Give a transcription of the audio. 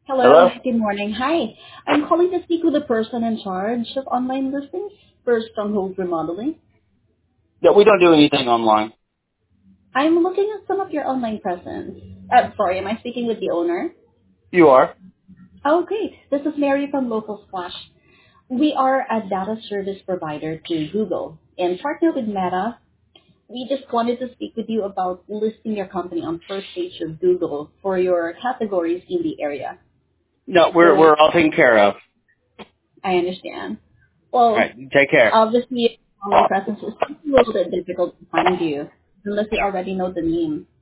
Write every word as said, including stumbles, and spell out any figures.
Hello, Hello? good morning. Hi. I'm calling to speak with the person in charge of online listings for Stronghold Remodeling. Yeah, we don't do anything online. I'm looking at some of your online presence. Uh, sorry, am I speaking with the owner? You are? Oh, great. This is Mary from Local Splash. We are a data service provider to Google and partner with Meta. We just wanted to speak with you about listing your company on first page of Google for your categories in the area. No, we're So we're all taken care of. I understand. All Well, right, take care. obviously, online presence is a little bit difficult to find you unless you already know the name.